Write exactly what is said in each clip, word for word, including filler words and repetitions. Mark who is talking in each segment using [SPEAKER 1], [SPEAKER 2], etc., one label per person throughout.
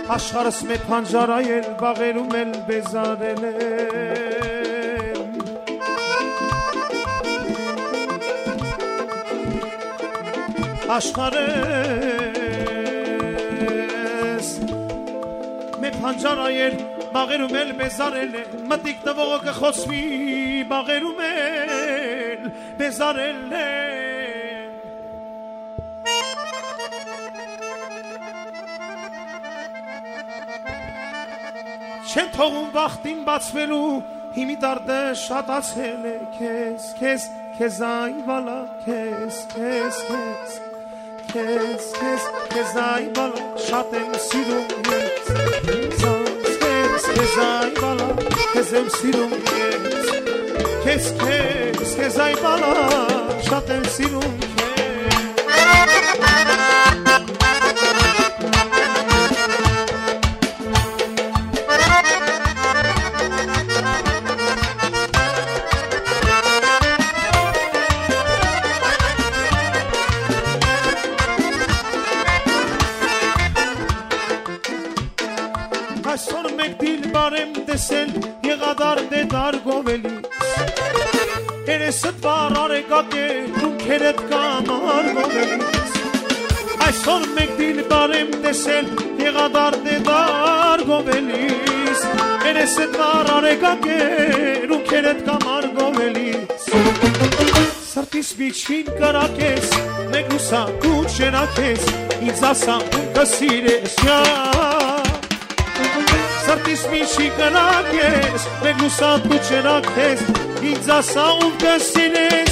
[SPEAKER 1] Աշխարհս մի փանջարայել բաղերում էլ բեզարել եմ Աշխարհս մի փանջարայել բաղերում էլ բեզարել եմ Մտիկ տվողը կխոցվի բաղերում էլ բեզարել եմ Չեն թողում վախտին բացվելու հիմի դարդը շատացել է քեզ քեզ քեզ այ վալա քեզ քեզ քեզ քեզ քեզ քեզ այ վալա շատ եմ սիրում ես քեզ քեզ այ վալա քեզ եմ սիրում ես քեզ քեզ քեզ այ վալա շատ եմ սիրում Այսօր մեկ դիլ բարեմ տեսել եղադար դետար գովելիս Երեսըտ վար արեկակ է դունքերըտ կամար գովելիս Այսօր մեկ դիլ բարեմ տեսել եղադար դետար գովելիս Երեսըտ վար արեկակ է դունքերըտ կամար գովելիս Սրտիս միջին կրակ ես մեկ ուսա կուչ շերակ ես ինձ ասա ուն կսիրես Սրտիս միջի կրակ ես, մեկ լուսատ ու չերակ ես, ինձ ասա ում կսիրես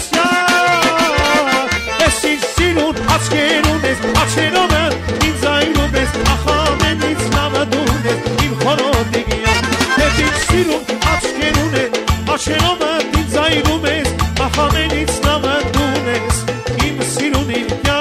[SPEAKER 1] Ես ինձ սիրուն աչկերուն ես, աչերովը ինձ այրում ես, ախամենից լավը դուն ես, իմ խորոտիկ յան Ես ինձ սիրուն աչկերուն ես, աչերովը ինձ այրում ես, ախամենից լավը դուն ես, իմ սիրունին յան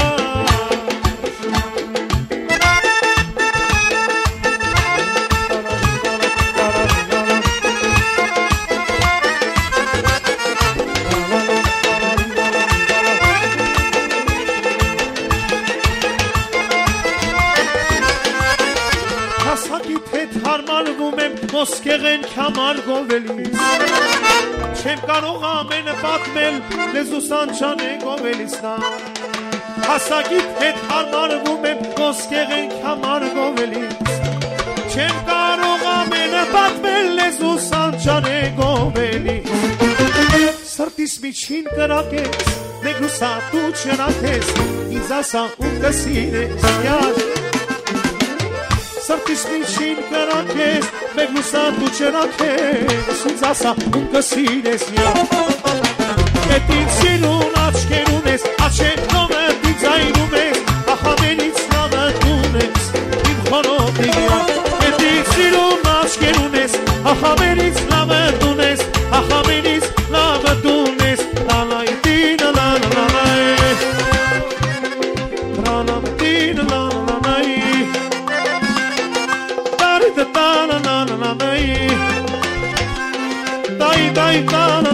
[SPEAKER 1] Հասակիտ հետ հարմարվում եմ մոսկեղեն կամար գովելիս Չեմ կարող ամենը պատմել լեզուս անչան է գովելիս նա Հասակիտ հետ հարմարվում եմ մոսկեղեն կամար գովելիս Չեմ կարող ամենը պատմել լեզուս անչան է գովելիս Սրտիս միջին կրակ ես, մեկ լուսատ ու չերակ ես Ինձ ասա ում կսիրես յար Սրտիս միջին կրակ ես, մեկ լուսատ ու չերակ ես Ինձ ասա ում կսիրես յար Ետ ինձ սիրուն աչկերուն ես, աչերովը ինձ այրում ես Ախամենից լավը դուն ես, իմ խորոտիկ յար Ետ ինձ սիրուն աչկերուն ես, ախամենից լավը դուն ես Ախամենից լավը դուն ես Լալայ տինը լալալայ Լալամ տինը լալալայ Dai dai dai